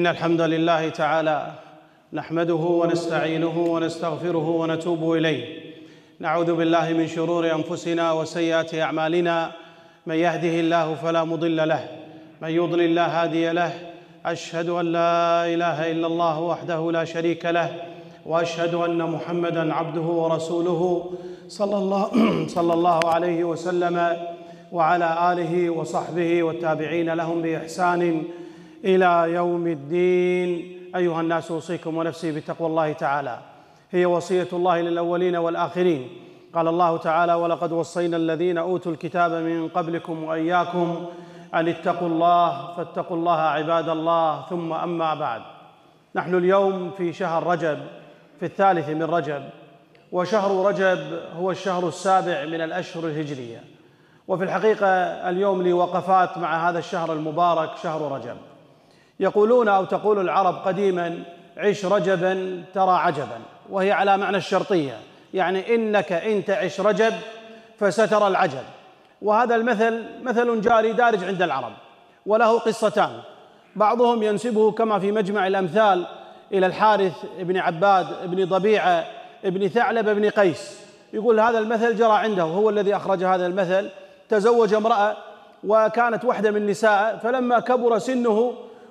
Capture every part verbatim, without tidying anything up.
إن الحمد لله تعالى نحمده ونستعينه ونستغفره ونتوب إليه. نعوذ بالله من شرور أنفسنا وسيئات أعمالنا، من يهده الله فلا مضل له، من يضلل لا هادي له. أشهد أن لا إله إلا الله وحده لا شريك له، وأشهد أن محمدًا عبده ورسوله صلى الله, صلى الله عليه وسلم وعلى آله وصحبه والتابعين لهم بإحسان إلى يوم الدين. أيها الناس، أوصيكم ونفسي بتقوى الله تعالى، هي وصية الله للأولين والآخرين. قال الله تعالى: ولقد وصينا الذين أوتوا الكتاب من قبلكم وإياكم أن اتقوا الله فاتقوا الله عباد الله. ثم أما بعد، نحن اليوم في شهر رجب، في الثالث من رجب، وشهر رجب هو الشهر السابع من الأشهر الهجرية. وفي الحقيقة اليوم لي وقفات مع هذا الشهر المبارك شهر رجب. يقولون أو تقول العرب قديما: عش رجبا ترى عجبا، وهي على معنى الشرطية، يعني إنك إن تعش رجب فسترى العجب. وهذا المثل مثل جاري دارج عند العرب، وله قصتان، بعضهم ينسبه كما في مجمع الأمثال إلى الحارث بن عباد بن ضبيعة بن ثعلب بن قيس. يقول هذا المثل جرى عنده، هو الذي أخرج هذا المثل. تزوج امرأة وكانت واحدة من نساء، فلما كبر سنه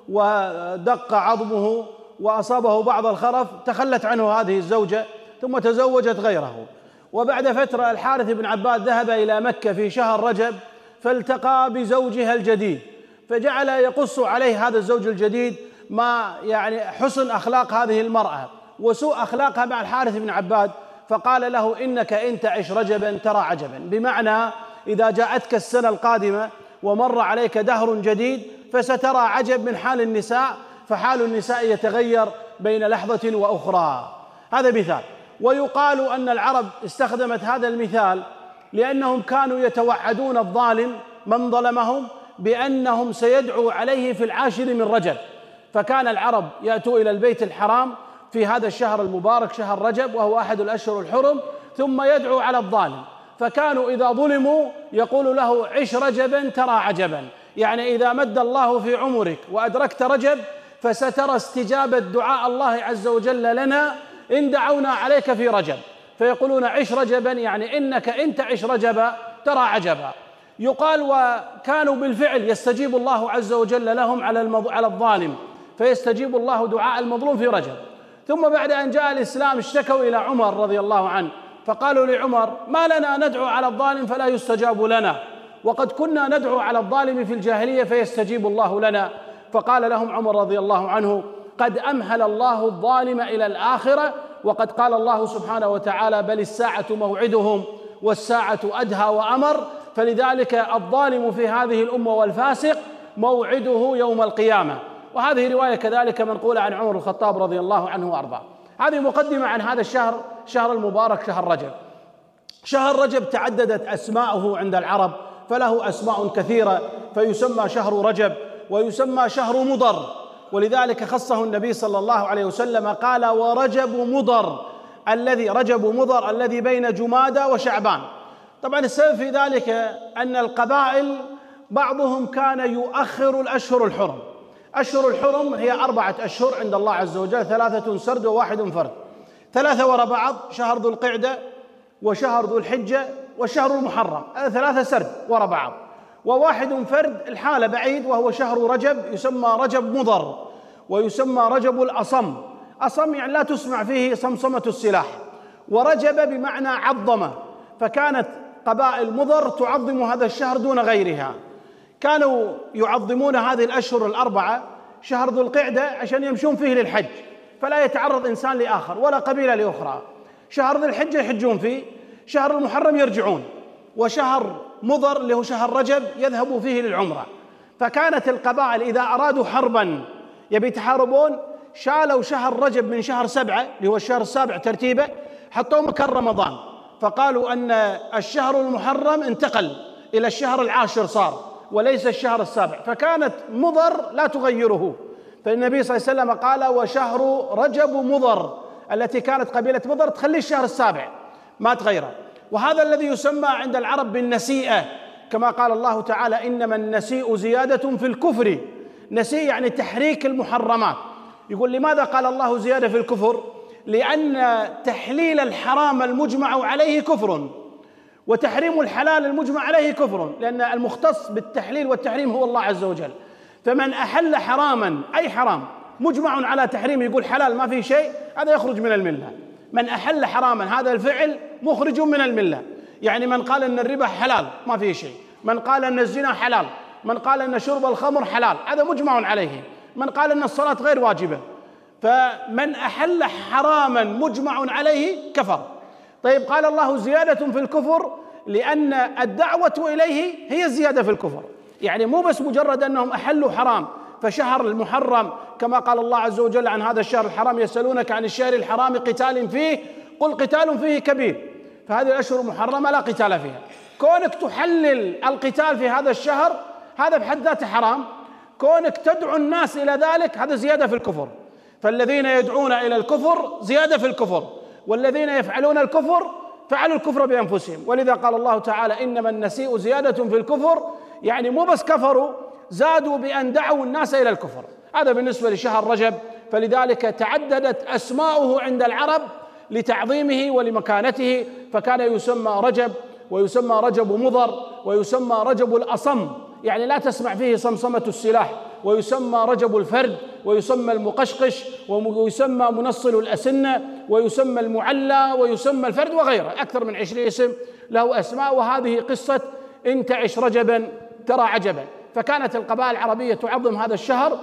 ودق عظمه وأصابه بعض الخرف تخلت عنه هذه الزوجة، ثم تزوجت غيره. وبعد فترة الحارث بن عباد ذهب إلى مكة في شهر رجب، فالتقى بزوجها الجديد، فجعل يقص عليه هذا الزوج الجديد ما يعني حسن أخلاق هذه المرأة وسوء أخلاقها مع الحارث بن عباد. فقال له: إنك إن تعش رجبا ترى عجبا، بمعنى إذا جاءتك السنة القادمة ومر عليك دهر جديد فسترى عجب من حال النساء، فحال النساء يتغير بين لحظة وأخرى. هذا مثال. ويقال أن العرب استخدمت هذا المثال لأنهم كانوا يتوعدون الظالم من ظلمهم بأنهم سيدعوا عليه في العاشر من رجب. فكان العرب يأتوا إلى البيت الحرام في هذا الشهر المبارك شهر رجب، وهو أحد الأشهر الحرم، ثم يدعو على الظالم. فكانوا إذا ظلموا يقول له: عش رجبا ترى عجبا، يعني إذا مد الله في عمرك وأدركت رجب فسترى استجابة دعاء الله عز وجل لنا إن دعونا عليك في رجب. فيقولون: عش رجبا، يعني إنك إن تعش رجبا ترى عجبا. يقال وكانوا بالفعل يستجيب الله عز وجل لهم على المض... على الظالم، فيستجيب الله دعاء المظلوم في رجب. ثم بعد أن جاء الإسلام اشتكوا إلى عمر رضي الله عنه، فقالوا لعمر: ما لنا ندعو على الظالم فلا يستجاب لنا، وقد كنا ندعو على الظالم في الجاهلية فيستجيب الله لنا. فقال لهم عمر رضي الله عنه: قد أمهل الله الظالم إلى الآخرة، وقد قال الله سبحانه وتعالى: بل الساعة موعدهم والساعة أدهى وأمر. فلذلك الظالم في هذه الأمة والفاسق موعده يوم القيامة. وهذه رواية كذلك منقولة عن عمر الخطاب رضي الله عنه وأرضاه. هذه مقدمة عن هذا الشهر، شهر المبارك شهر رجب. شهر رجب تعددت أسماؤه عند العرب، فله أسماء كثيرة، فيسمى شهر رجب ويسمى شهر مضر، ولذلك خصه النبي صلى الله عليه وسلم قال: ورجب مضر، الذي رجب مضر الذي بين جمادى وشعبان. طبعا السبب في ذلك أن القبائل بعضهم كان يؤخر الأشهر الحرم. أشهر الحرم هي أربعة أشهر عند الله عز وجل، ثلاثة سرد وواحد فرد. ثلاثة وراء بعض: شهر ذو القعدة وشهر ذو الحجة وشهر المحرم، هذا ثلاثة سرد وراء بعض. وواحد فرد الحالة بعيد، وهو شهر رجب، يسمى رجب مضر، ويسمى رجب الأصم. أصم يعني لا تسمع فيه صمصمة السلاح، ورجب بمعنى عظمة. فكانت قبائل مضر تعظم هذا الشهر دون غيرها. كانوا يعظمون هذه الأشهر الأربعة: شهر ذو القعدة عشان يمشون فيه للحج، فلا يتعرض إنسان لآخر ولا قبيلة لأخرى. شهر ذي الحجة يحجون فيه، شهر المحرم يرجعون، وشهر مضر اللي هو شهر رجب يذهبوا فيه للعمرة. فكانت القبائل إذا أرادوا حربا يبي يتحاربون شالوا شهر رجب من شهر سبعة اللي هو الشهر السابع ترتيبه، حطوه مكان رمضان، فقالوا أن الشهر المحرم انتقل إلى الشهر العاشر صار وليس الشهر السابع، فكانت مضر لا تغيره. فالنبي صلى الله عليه وسلم قال: وشهر رجب مضر، التي كانت قبيلة مضر تخلي الشهر السابع ما تغيره. وهذا الذي يسمى عند العرب بالنسيئة، كما قال الله تعالى: إنما النسيء زيادة في الكفر، نسيء يعني تحريك المحرمات. يقول لماذا قال الله زيادة في الكفر؟ لأن تحليل الحرام المجمع عليه كفر، وتحريم الحلال المجمع عليه كفر، لأن المختص بالتحليل والتحريم هو الله عز وجل. فمن أحل حراما أي حرام مجمع على تحريمه يقول حلال ما فيه شيء، هذا يخرج من الملة. من أحل حراما هذا الفعل مخرج من الملة. يعني من قال أن الربا حلال ما فيه شيء، من قال أن الزنا حلال، من قال أن شرب الخمر حلال، هذا مجمع عليه. من قال أن الصلاة غير واجبة. فمن أحل حراما مجمع عليه كفر. طيب قال الله زيادة في الكفر لأن الدعوة إليه هي الزيادة في الكفر. يعني مو بس مجرد أنهم أحلوا حرام، فشهر المحرم كما قال الله عز وجل عن هذا الشهر الحرام يسألونك عن الشهر الحرام قتال فيه قل قتال فيه كبير، فهذه الأشهر المحرمة لا قتال فيها. كونك تحلل القتال في هذا الشهر هذا بحد ذاته حرام، كونك تدعو الناس إلى ذلك هذا زيادة في الكفر. فالذين يدعون إلى الكفر زيادة في الكفر، والذين يفعلون الكفر فعلوا الكفر بأنفسهم. ولذا قال الله تعالى إنما النسيء زيادة في الكفر، يعني مو بس كفروا، زادوا بأن دعوا الناس إلى الكفر. هذا بالنسبة لشهر رجب، فلذلك تعددت أسماؤه عند العرب لتعظيمه ولمكانته، فكان يسمى رجب، ويسمى رجب مضر، ويسمى رجب الأصم، يعني لا تسمع فيه صمصمة السلاح، ويسمى رجب الفرد، ويسمى المقشقش، ويسمى منصل الأسنة، ويسمى المعلى، ويسمى الفرد، وغيره. أكثر من عشرين اسم له أسماء. وهذه قصة إن تعش رجبا ترى عجبا. فكانت القبائل العربية تعظم هذا الشهر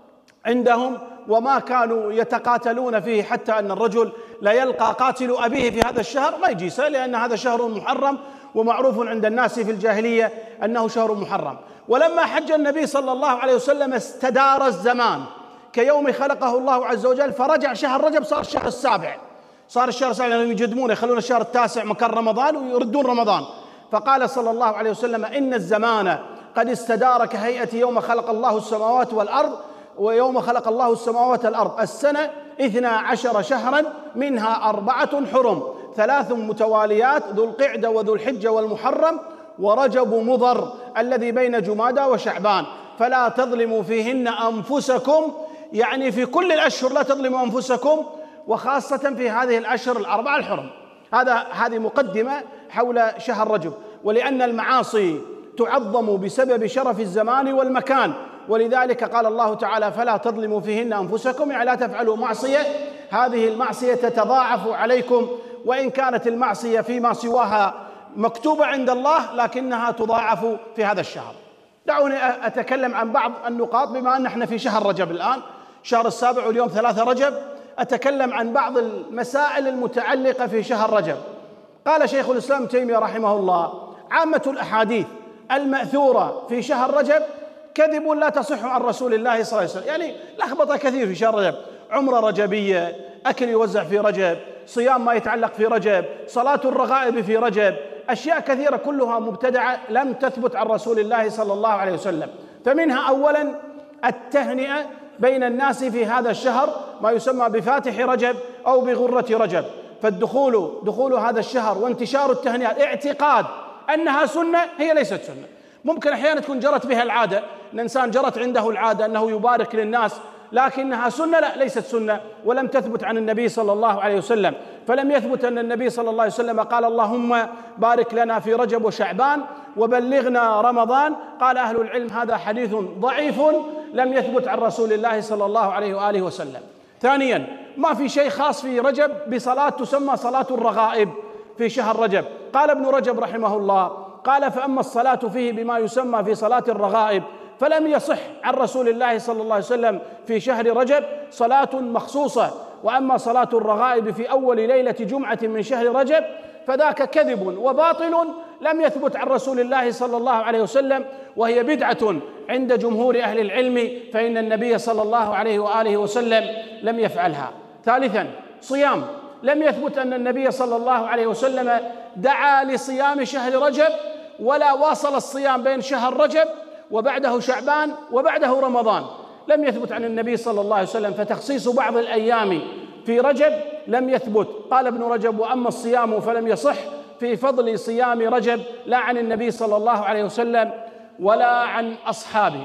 عندهم، وما كانوا يتقاتلون فيه، حتى أن الرجل لا يلقى قاتل أبيه في هذا الشهر ما يجيس، لأن هذا شهر محرم، ومعروف عند الناس في الجاهلية أنه شهر محرم. ولما حج النبي صلى الله عليه وسلم استدار الزمان كيوم خلقه الله عز وجل، فرجع شهر رجب صار الشهر السابع، صار الشهر السابع لأنهم يجدمونه يخلون الشهر التاسع مكان رمضان ويردون رمضان. فقال صلى الله عليه وسلم إن الزمان قد استدار كهيئة يوم خلق الله السماوات والأرض، ويوم خلق الله السماوات والأرض السنة اثنا عشر شهرا منها أربعة حرم، ثلاث متواليات ذو القعدة وذو الحجة والمحرم ورجب مضر الذي بين جمادى وشعبان، فلا تظلموا فيهن أنفسكم، يعني في كل الأشهر لا تظلموا أنفسكم، وخاصة في هذه الأشهر الأربعة الحرم. هذا هذه مقدمة حول شهر رجب. ولأن المعاصي تعظم بسبب شرف الزمان والمكان، ولذلك قال الله تعالى فلا تظلموا فيهن أنفسكم، يعني لا تفعلوا معصية، هذه المعصية تتضاعف عليكم، وإن كانت المعصية فيما سواها مكتوبة عند الله لكنها تضاعف في هذا الشهر. دعوني أتكلم عن بعض النقاط بما أن احنا في شهر رجب الآن، شهر السابع واليوم ثلاثة رجب. أتكلم عن بعض المسائل المتعلقة في شهر رجب. قال شيخ الإسلام تيمية رحمه الله عامة الأحاديث المأثورة في شهر رجب كذب لا تصح عن رسول الله صلى الله عليه وسلم. يعني لخبطة كثير في شهر رجب، عمرة رجبية، أكل يوزع في رجب، صيام ما يتعلق في رجب، صلاة الرغائب في رجب، أشياء كثيرة كلها مبتدعة لم تثبت عن رسول الله صلى الله عليه وسلم. فمنها أولا التهنئة بين الناس في هذا الشهر، ما يسمى بفاتح رجب أو بغرة رجب. فالدخول دخول هذا الشهر وانتشار التهنئة اعتقاد أنها سنة هي ليست سنة. ممكن أحيانا تكون جرت بها العادة، الإنسان جرت عنده العادة أنه يبارك للناس، لكنها سنة لا، ليست سنة، ولم تثبت عن النبي صلى الله عليه وسلم. فلم يثبت أن النبي صلى الله عليه وسلم قال اللهم بارك لنا في رجب وشعبان وبلغنا رمضان. قال أهل العلم هذا حديث ضعيف لم يثبت عن رسول الله صلى الله عليه وآله وسلم. ثانيا ما في شيء خاص في رجب بصلاة تسمى صلاة الرغائب في شهر رجب. قال ابن رجب رحمه الله قال فأما الصلاة فيه بما يسمى في صلاة الرغائب فلم يصح عن رسول الله صلى الله عليه وسلم في شهر رجب صلاة مخصوصة، وأما صلاة الرغائب في أول ليلة جمعة من شهر رجب فذاك كذب وباطل لم يثبت عن رسول الله صلى الله عليه وسلم، وهي بدعة عند جمهور أهل العلم، فإن النبي صلى الله عليه وآله وسلم لم يفعلها. ثالثا صيام، لم يثبت أن النبي صلى الله عليه وسلم دعا لصيام شهر رجب ولا واصل الصيام بين شهر رجب وبعده شعبان وبعده رمضان، لم يثبت عن النبي صلى الله عليه وسلم. فتخصيص بعض الأيام في رجب لم يثبت. قال ابن رجب وأما الصيام فلم يصح في فضل صيام رجب لا عن النبي صلى الله عليه وسلم ولا عن أصحابه.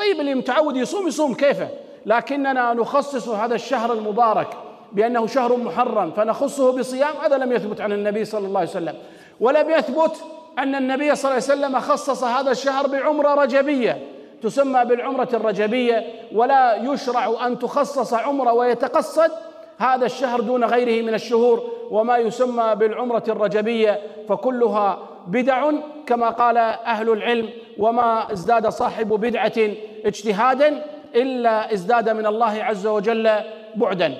طيب اللي متعود يصوم يصوم كيفه، لكننا نخصص هذا الشهر المبارك بأنه شهر محرم فنخصه بصيام، هذا لم يثبت عن النبي صلى الله عليه وسلم. ولم يثبت أن النبي صلى الله عليه وسلم خصص هذا الشهر بعمرة رجبية تسمى بالعمرة الرجبية، ولا يشرع أن تخصص عمرة ويتقصد هذا الشهر دون غيره من الشهور وما يسمى بالعمرة الرجبية، فكلها بدع كما قال أهل العلم، وما ازداد صاحب بدعة اجتهادا إلا ازداد من الله عز وجل بعدا.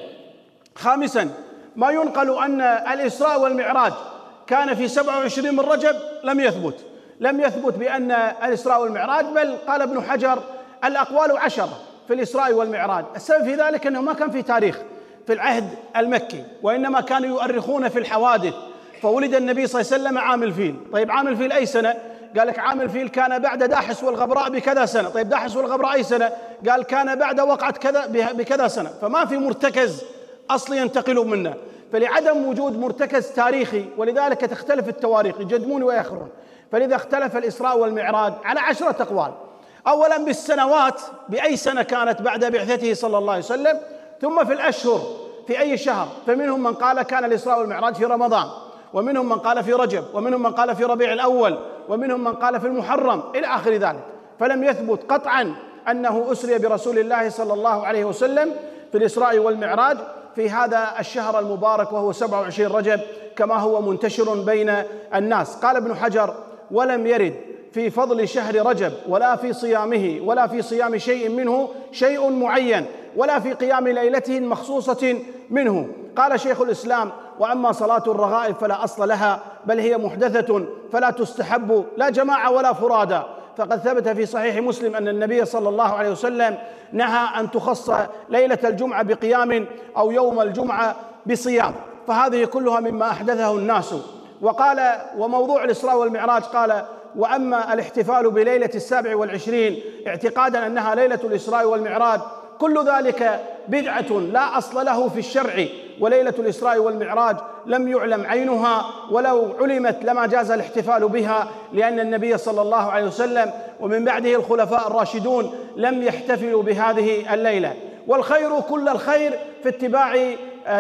خامسا، ما ينقل أن الإسراء والمعراج كان في سبعة وعشرين من رجب لم يثبت لم يثبت بأن الإسراء والمعراج، بل قال ابن حجر الأقوال عشرة في الإسراء والمعراج. السبب في ذلك أنه ما كان في تاريخ في العهد المكي، وإنما كانوا يؤرخون في الحوادث. فولد النبي صلى الله عليه وسلم عام الفيل، طيب عام الفيل أي سنة؟ قال لك عام الفيل كان بعد داحس والغبراء بكذا سنة. طيب داحس والغبراء أي سنة؟ قال كان بعد وقعة كذا بكذا سنة. فما في مرتكز أصلي ينتقلون منه، فلعدم وجود مرتكز تاريخي ولذلك تختلف التواريخ، يجدمون ويأخرون. فلذا اختلف الإسراء والمعراج على عشرة أقوال. أولا بالسنوات، بأي سنة كانت بعد بعثته صلى الله عليه وسلم، ثم في الأشهر في أي شهر. فمنهم من قال كان الإسراء والمعراج في رمضان، ومنهم من قال في رجب، ومنهم من قال في ربيع الأول، ومنهم من قال في المحرم إلى آخر ذلك. فلم يثبت قطعا أنه أسري برسول الله صلى الله عليه وسلم في الإسراء والمعراج في هذا الشهر المبارك وهو سبعة وعشرين رجب كما هو منتشر بين الناس. قال ابن حجر: ولم يرد في فضل شهر رجب ولا في صيامه ولا في صيام شيء منه شيء معين ولا في قيام ليلته مخصوصة منه. قال شيخ الإسلام: وأما صلاة الرغائب فلا أصل لها، بل هي محدثة فلا تستحب لا جماعة ولا فرادا. فقد ثبت في صحيح مسلم أن النبي صلى الله عليه وسلم نهى أن تخص ليلة الجمعة بقيام أو يوم الجمعة بصيام، فهذه كلها مما أحدثه الناس. وقال: وموضوع الإسراء والمعراج، قال: وأما الاحتفال بليلة السابع والعشرين اعتقادا أنها ليلة الإسراء والمعراج، كل ذلك بدعة لا أصل له في الشرع، وليلة الإسراء والمعراج لم يعلم عينها، ولو علمت لما جاز الاحتفال بها، لأن النبي صلى الله عليه وسلم ومن بعده الخلفاء الراشدون لم يحتفلوا بهذه الليلة. والخير كل الخير في اتباع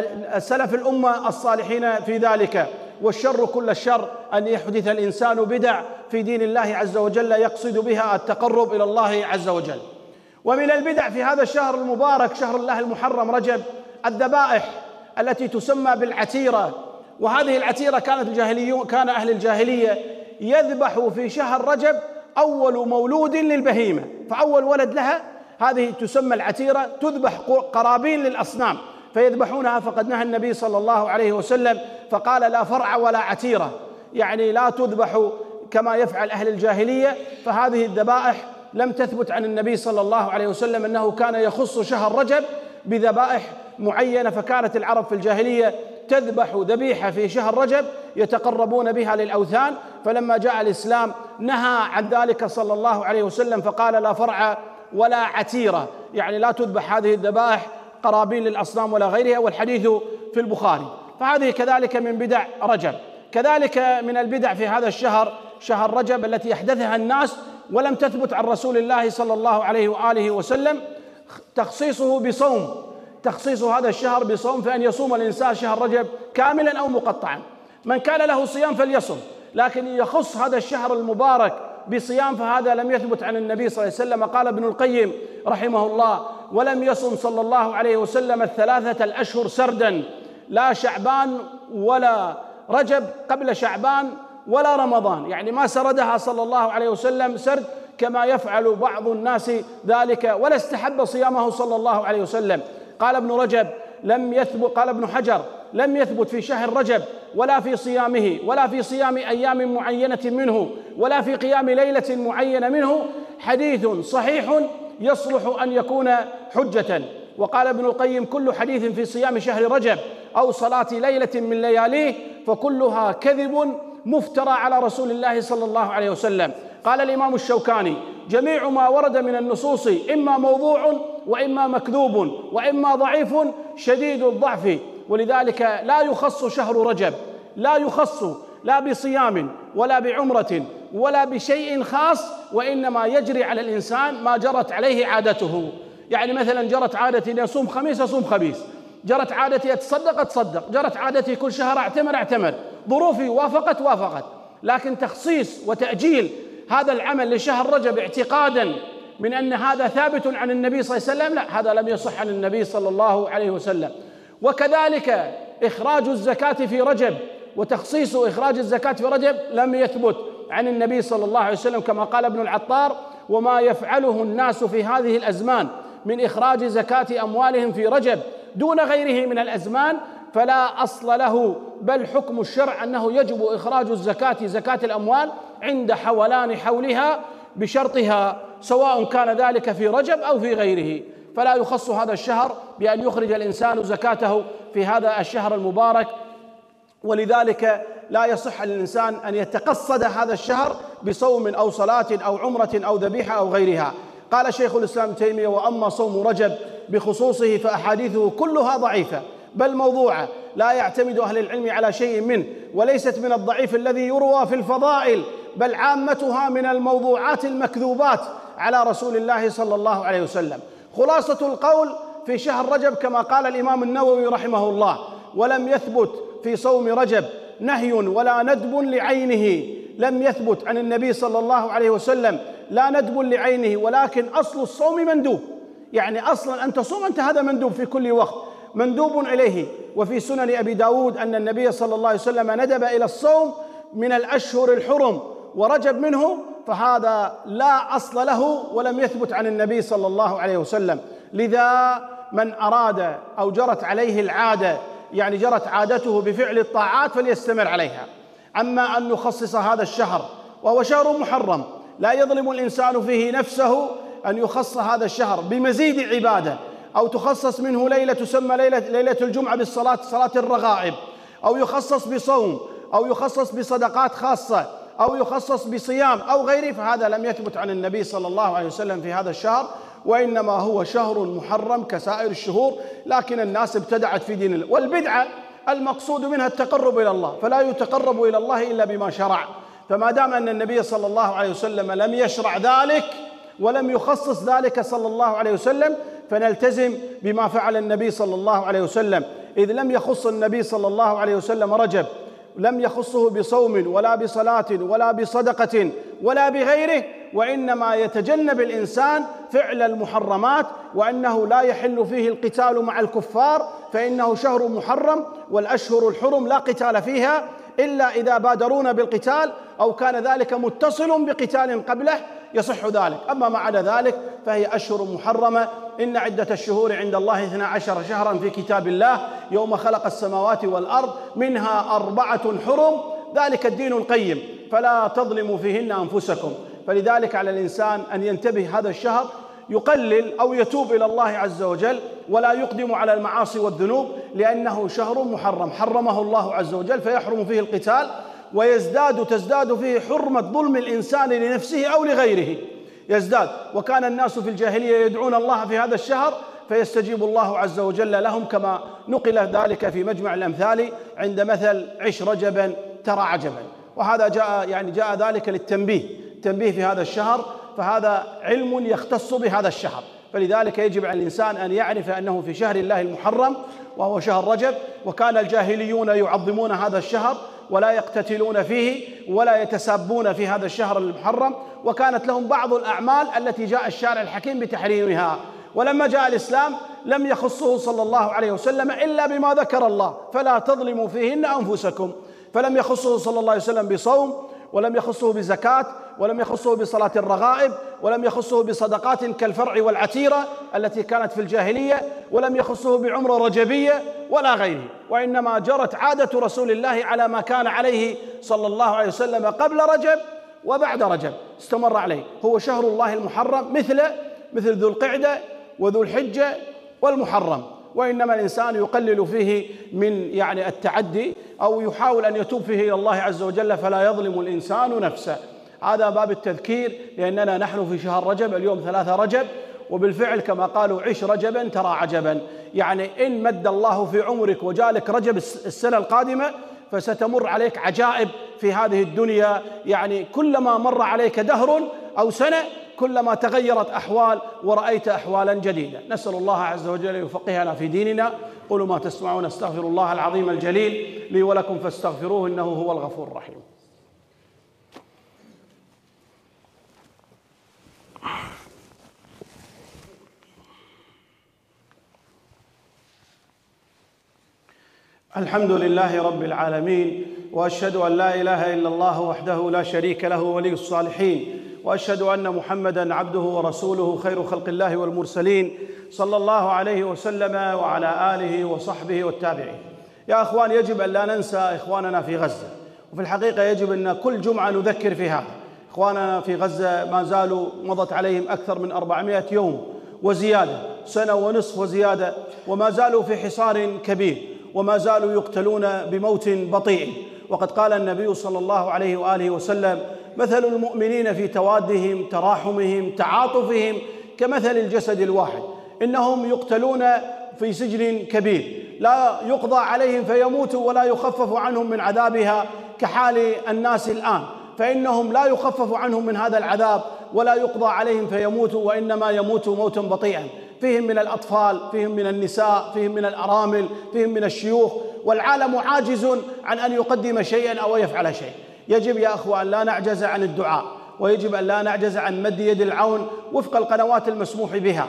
سلف الأمة الصالحين في ذلك، والشر كل الشر أن يحدث الإنسان بدع في دين الله عز وجل يقصد بها التقرب إلى الله عز وجل. ومن البدع في هذا الشهر المبارك شهر الله المحرم رجب الذبائح التي تسمى بالعتيرة. وهذه العتيرة كانت الجاهليون كان أهل الجاهلية يذبحوا في شهر رجب أول مولود للبهيمة، فأول ولد لها هذه تسمى العتيرة، تذبح قرابين للأصنام فيذبحونها. فقد نهى النبي صلى الله عليه وسلم فقال: لا فرع ولا عتيرة، يعني لا تذبح كما يفعل أهل الجاهلية. فهذه الذبائح لم تثبت عن النبي صلى الله عليه وسلم أنه كان يخص شهر رجب بذبائح معينة. فكانت العرب في الجاهلية تذبح ذبيحة في شهر رجب يتقربون بها للأوثان، فلما جاء الإسلام نهى عن ذلك صلى الله عليه وسلم فقال: لا فرع ولا عتيرة، يعني لا تذبح هذه الذبائح قرابين للأصنام ولا غيرها، والحديث في البخاري. فهذه كذلك من بدع رجب. كذلك من البدع في هذا الشهر شهر رجب التي أحدثها الناس ولم تثبت عن رسول الله صلى الله عليه وآله وسلم تخصيصه بصوم، تخصيص هذا الشهر بصوم، فأن يصوم الإنسان شهر رجب كاملا أو مقطعا. من كان له صيام فليصم، لكن يخص هذا الشهر المبارك بصيام فهذا لم يثبت عن النبي صلى الله عليه وسلم. قال ابن القيم رحمه الله: ولم يصم صلى الله عليه وسلم الثلاثة الأشهر سردا، لا شعبان ولا رجب قبل شعبان ولا رمضان، يعني ما سردها صلى الله عليه وسلم سرد كما يفعل بعض الناس ذلك، ولا استحب صيامه صلى الله عليه وسلم. قال ابن رجب لم يثبت قال ابن حجر لم يثبت في شهر رجب ولا في صيامه ولا في صيام أيام معينة منه ولا في قيام ليلة معينة منه حديث صحيح يصلح أن يكون حجة. وقال ابن القيم: كل حديث في صيام شهر رجب أو صلاة ليلة من لياليه فكلها كذب مفترى على رسول الله صلى الله عليه وسلم. قال الإمام الشوكاني: جميع ما ورد من النصوص إما موضوع وإما مكذوب وإما ضعيف شديد الضعف، ولذلك لا يخص شهر رجب لا يخص لا بصيام ولا بعمرة ولا بشيء خاص، وإنما يجري على الإنسان ما جرت عليه عادته. يعني مثلا جرت عادتي أن يصوم خميس أصوم خميس، جرت عادتي أتصدق أتصدق، جرت عادتي كل شهر أعتمر أعتمر، ظروفي وافقت وافقت. لكن تخصيص وتأجيل هذا العمل لشهر رجب اعتقادا من أن هذا ثابت عن النبي صلى الله عليه وسلم، لا، هذا لم يصح عن النبي صلى الله عليه وسلم. وكذلك إخراج الزكاة في رجب وتخصيص إخراج الزكاة في رجب لم يثبت عن النبي صلى الله عليه وسلم، كما قال ابن العطار: وما يفعله الناس في هذه الأزمان من إخراج زكاة أموالهم في رجب دون غيره من الأزمان فلا أصل له، بل حكم الشرع أنه يجب إخراج الزكاة زكاة الأموال عند حولان حولها بشرطها، سواء كان ذلك في رجب أو في غيره. فلا يخص هذا الشهر بأن يخرج الإنسان زكاته في هذا الشهر المبارك، ولذلك لا يصح للإنسان أن يتقصد هذا الشهر بصوم أو صلاة أو عمرة أو ذبيحة أو غيرها. قال شيخ الإسلام ابن تيمية: وأما صوم رجب بخصوصه فأحاديثه كلها ضعيفة بل موضوعة، لا يعتمد أهل العلم على شيء منه، وليست من الضعيف الذي يروى في الفضائل، بل عامتها من الموضوعات المكذوبات على رسول الله صلى الله عليه وسلم. خلاصة القول في شهر رجب كما قال الإمام النووي رحمه الله: ولم يثبت في صوم رجب نهي ولا ندب لعينه، لم يثبت عن النبي صلى الله عليه وسلم لا ندب لعينه، ولكن أصل الصوم مندوب، يعني أصلا أن تصوم أنت هذا مندوب في كل وقت، مندوب إليه. وفي سنن أبي داود أن النبي صلى الله عليه وسلم ندب إلى الصوم من الأشهر الحرم ورجب منه، فهذا لا أصل له ولم يثبت عن النبي صلى الله عليه وسلم. لذا من أراد أو جرت عليه العادة، يعني جرت عادته بفعل الطاعات، فليستمر عليها. أما أن نخصص هذا الشهر وهو شهر محرم لا يظلم الإنسان فيه نفسه أن يخص هذا الشهر بمزيد عبادة، أو تخصص منه ليلة تسمى ليلة, ليلة الجمعة بالصلاة، صلاة الرغائب، أو يخصص بصوم، أو يخصص بصدقات خاصة، أو يخصص بصيام أو غيره، فهذا لم يثبت عن النبي صلى الله عليه وسلم في هذا الشهر، وإنما هو شهر محرم كسائر الشهور، لكن الناس ابتدعت في دين الله. والبدعة المقصود منها التقرب إلى الله، فلا يتقرب إلى الله إلا بما شرع. فما دام أن النبي صلى الله عليه وسلم لم يشرع ذلك ولم يخصص ذلك صلى الله عليه وسلم، فنلتزم بما فعل النبي صلى الله عليه وسلم، إذ لم يخص النبي صلى الله عليه وسلم رجب، لم يخصه بصوم ولا بصلاة ولا بصدقة ولا بغيره، وإنما يتجنب الإنسان فعل المحرمات، وأنه لا يحل فيه القتال مع الكفار، فإنه شهر محرم، والأشهر الحرم لا قتال فيها إلا إذا بادرون بالقتال أو كان ذلك متصل بقتال قبله يصح ذلك. أما ما عدا ذلك فهي أشهر محرمة. إن عدة الشهور عند الله اثنا عشر شهرا في كتاب الله يوم خلق السماوات والأرض منها أربعة حرم ذلك الدين القيم فلا تظلموا فيهن أنفسكم. فلذلك على الإنسان أن ينتبه هذا الشهر، يقلل أو يتوب إلى الله عز وجل، ولا يقدم على المعاصي والذنوب، لأنه شهر محرم حرمه الله عز وجل، فيحرم فيه القتال، ويزداد تزداد فيه حرمة ظلم الإنسان لنفسه أو لغيره، يزداد. وكان الناس في الجاهلية يدعون الله في هذا الشهر فيستجيب الله عز وجل لهم، كما نقل ذلك في مجمع الأمثال عند مثل عش رجبا ترى عجبا. وهذا جاء يعني جاء ذلك للتنبيه، تنبيه في هذا الشهر، فهذا علم يختص بهذا الشهر. فلذلك يجب على الإنسان أن يعرف أنه في شهر الله المحرم وهو شهر رجب، وكان الجاهليون يعظمون هذا الشهر ولا يقتتلون فيه ولا يتسابون في هذا الشهر المحرم، وكانت لهم بعض الأعمال التي جاء الشارع الحكيم بتحريمها. ولما جاء الإسلام لم يخصه صلى الله عليه وسلم إلا بما ذكر الله، فلا تظلموا فيهن أنفسكم، فلم يخصه صلى الله عليه وسلم بصوم، ولم يخصه بزكاة، ولم يخصه بصلاة الرغائب، ولم يخصه بصدقات كالفرع والعتيرة التي كانت في الجاهلية، ولم يخصه بعمرة رجبية ولا غيره، وإنما جرت عادة رسول الله على ما كان عليه صلى الله عليه وسلم قبل رجب وبعد رجب، استمر عليه. هو شهر الله المحرم مثل مثل ذو القعدة وذو الحجة والمحرم، وإنما الإنسان يقلل فيه من يعني التعدي أو يحاول أن يتوب فيه إلى الله عز وجل، فلا يظلم الإنسان نفسه. هذا باب التذكير، لأننا نحن في شهر رجب، اليوم ثلاثة رجب، وبالفعل كما قالوا عش رجبا ترى عجبا، يعني إن مد الله في عمرك وجالك رجب السنة القادمة فستمر عليك عجائب في هذه الدنيا، يعني كلما مر عليك دهر أو سنة كلما تغيرت أحوال ورأيت أحوالا جديدة. نسأل الله عز وجل يفقهنا في ديننا. قولوا ما تسمعون. استغفر الله العظيم الجليل لي ولكم فاستغفروه إنه هو الغفور الرحيم. الحمد لله رب العالمين، وأشهد أن لا إله إلا الله وحده لا شريك له ولي الصالحين، وأشهد أن محمدًا عبده ورسوله خير خلق الله والمرسلين صلى الله عليه وسلم وعلى آله وصحبه والتابعين. يا أخوان، يجب أن لا ننسى إخواننا في غزة، وفي الحقيقة يجب أن كل جمعة نذكر في هذا. إخواننا في غزة ما زالوا مضت عليهم أكثر من أربعمائة يوم وزيادة، سنة ونصف وزيادة، وما زالوا في حصار كبير، وما زالوا يقتلون بموت بطيء. وقد قال النبي صلى الله عليه وآله وسلم: مثل المؤمنين في توادهم تراحمهم تعاطفهم كمثل الجسد الواحد، إنهم يقتلون في سجن كبير لا يقضى عليهم فيموتوا ولا يخفف عنهم من عذابها كحال الناس الآن، فإنهم لا يخفف عنهم من هذا العذاب ولا يقضى عليهم فيموتوا، وإنما يموتوا موتا بطيئا. فيهم من الأطفال، فيهم من النساء، فيهم من الأرامل، فيهم من الشيوخ، والعالم عاجز عن أن يقدم شيئا أو يفعل شيء. يجب يا أخوان لا نعجز عن الدعاء، ويجب أن لا نعجز عن مد يد العون وفق القنوات المسموح بها،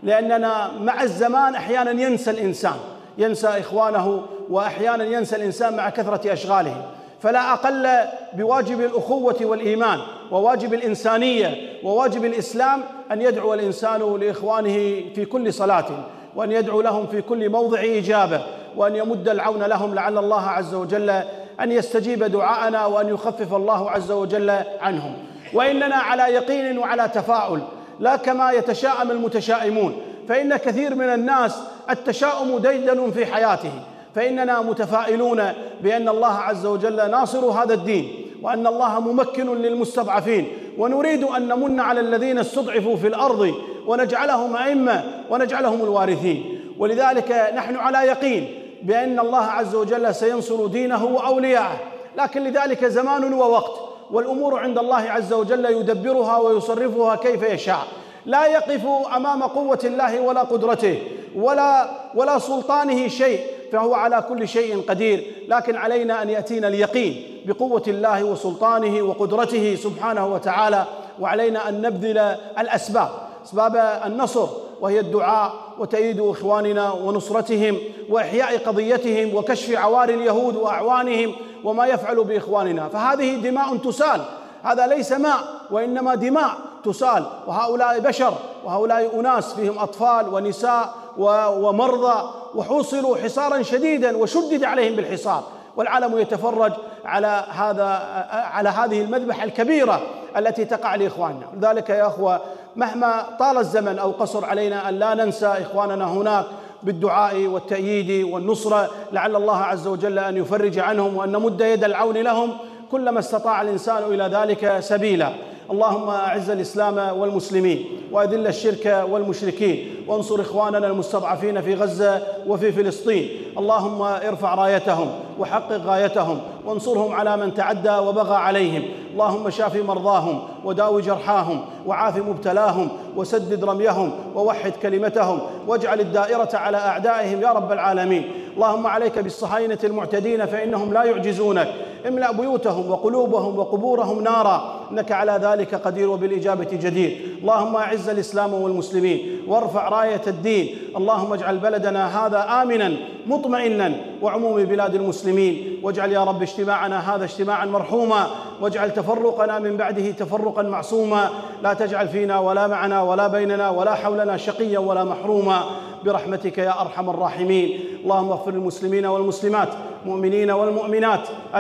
لأننا مع الزمان أحيانا ينسى الإنسان، ينسى إخوانه، وأحيانا ينسى الإنسان مع كثرة أشغاله. فلا أقل بواجب الأخوة والإيمان وواجب الإنسانية وواجب الإسلام أن يدعو الإنسان لإخوانه في كل صلاة، وأن يدعو لهم في كل موضع إجابة، وأن يمد العون لهم لعل الله عز وجل أن يستجيب دعاءنا وأن يخفف الله عز وجل عنهم. وإننا على يقين وعلى تفاؤل، لا كما يتشاءم المتشائمون، فإن كثير من الناس التشاؤم ديدن في حياته، فإننا متفائلون بأن الله عز وجل ناصر هذا الدين، وأن الله ممكن للمستضعفين، ونريد أن نمن على الذين استضعفوا في الأرض ونجعلهم أئمة ونجعلهم الوارثين. ولذلك نحن على يقين بأن الله عز وجل سينصر دينه وأولياءه، لكن لذلك زمان ووقت، والأمور عند الله عز وجل يدبرها ويصرفها كيف يشاء. لا يقف أمام قوة الله ولا قدرته ولا ولا سلطانه شيء، فهو على كل شيء قدير، لكن علينا أن يأتينا اليقين بقوة الله وسلطانه وقدرته سبحانه وتعالى، وعلينا أن نبذل الأسباب، أسباب النصر، وهي الدعاء وتأييد إخواننا ونصرتهم وإحياء قضيتهم وكشف عوار اليهود وأعوانهم وما يفعل بإخواننا. فهذه دماء تسال، هذا ليس ماء وإنما دماء تسال، وهؤلاء بشر، وهؤلاء أناس فيهم أطفال ونساء ومرضى، وحوصلوا حصارا شديدا وشدد عليهم بالحصار، والعالم يتفرج على هذا على هذه المذبحة الكبيرة التي تقع لإخواننا. لذلك يا أخوة، مهما طال الزمن أو قصر علينا أن لا ننسى إخواننا هناك بالدعاء والتأييد والنصرة، لعل الله عز وجل أن يفرج عنهم، وأن نمد يد العون لهم كلما استطاع الإنسان إلى ذلك سبيلا. اللهم أعز الإسلام والمسلمين، وأذل الشرك والمشركين، وانصر إخواننا المستضعفين في غزة وفي فلسطين. اللهم ارفع رايتهم وحقق غايتهم، وانصرهم على من تعدى وبغى عليهم. اللهم شاف مرضاهم وداوي جرحاهم وعاف مبتلاهم وسدد رميهم ووحد كلمتهم، واجعل الدائرة على أعدائهم يا رب العالمين. اللهم عليك بالصهاينة المعتدين فإنهم لا يعجزونك، املأ بيوتهم وقلوبهم وقبورهم نارا، إنك على ذلك قدير وبالإجابة جدير. اللهم أعز الإسلام والمسلمين وارفع راية الدين. اللهم اجعل بلدنا هذا آمنا مطمئنا وعموم بلاد المسلمين، واجعل يا رب اجتماعنا هذا اجتماعا مرحوما، واجعل تفرقنا من بعده تفرقا معصوما، لا تجعل فينا ولا معنا ولا بيننا ولا حولنا شقيا ولا محروما، برحمتك يا أرحم الراحمين. اللهم اغفر للمسلمين والمسلمات، مؤمنين والمؤمنات،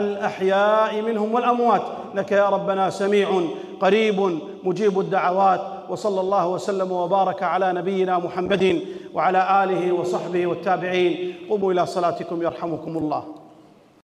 الأحياء منهم والأموات، إنك يا ربنا سميع قريب مجيب الدعوات. وصلى الله وسلم وبارك على نبينا محمد وعلى آله وصحبه والتابعين. قوموا إلى صلاتكم يرحمكم الله.